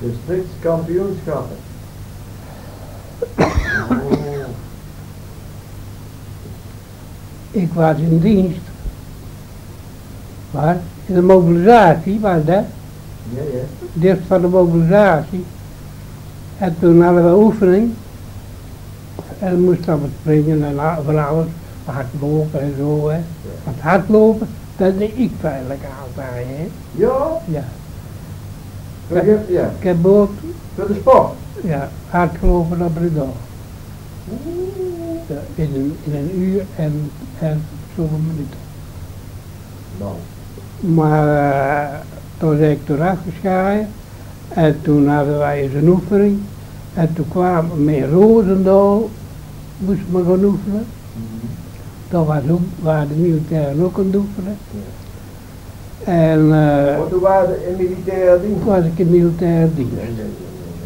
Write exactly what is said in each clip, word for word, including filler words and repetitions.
Districtskampioenschappen. Oh. Ik was in dienst. Maar in de mobilisatie was dat. Ja, ja. Eerst van de mobilisatie. En toen hadden we oefening. En dan moest dan wat springen en a- van alles. Hardlopen en zo, hè. Want hardlopen, dat deed ik feitelijk altijd, hè. Ja? Ja. Voor je- Ja. Ik heb ook, Voor de sport. ja, hardlopen naar Breda. Ja, in, een, in een uur en, en zoveel minuten. Nou. Maar uh, toen ben ik eraf gescheiden. En toen hadden wij eens een oefening. En toen kwamen we met Roosendaal, moesten we gaan oefenen. Mhm. Dat was ook, waren de militairen ook aan het oefenen. Ja. En uh, Want toen waren we in militaire dienst. toen was ik in militaire dienst. Nee, nee, nee,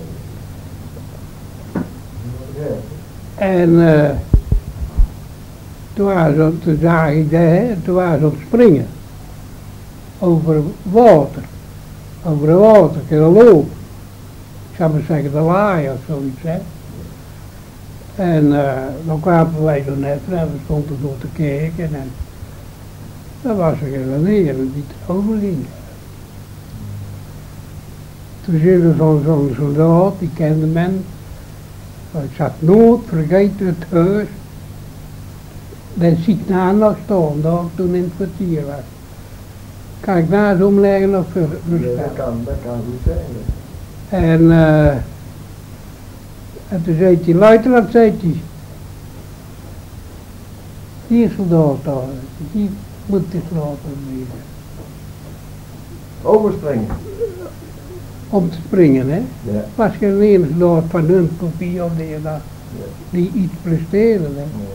nee, nee. Ja. En uh, toen, waren ze, toen zag ik dat, hè, toen waren ze aan het springen. Over water. Over het water, kunnen lopen. Ik zou maar zeggen de laai of zoiets, hè. En uh, dan kwamen wij zo net en we stonden zo te kijken en dan was er een neer die te overging. Toen zit er zo'n zo'n soldaat, die kende men. Ik zat nooit vergeten het huis. Dat zie ik na nog staan, daar ik toen in het kwartier was. Kan ik naast omleggen of voor Ja, dat kan, dat kan goed zijn. En, uh, en toen zei hij, luitenant, zei hij, die soldaat daar, die moet eens laten weten. Overspringen. Om te springen, hè. Ja. Was geen ene soldaat van hun kopie of die, dat, Ja. die iets presteerde, hè. Nee.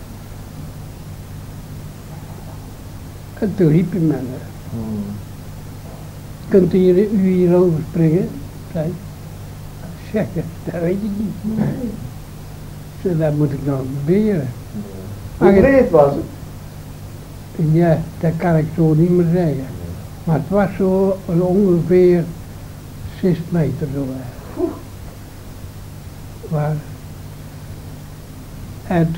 En toen riep hij me, hè, Hmm. kunt u hier, u hier overspringen? Zei ik. Zeg, dat weet ik niet. Ik zei, dat moet ik nog proberen. Hoe breed was het? Ja, dat kan ik zo niet meer zeggen. Maar het was zo ongeveer zes meter zo. Hè. Maar, en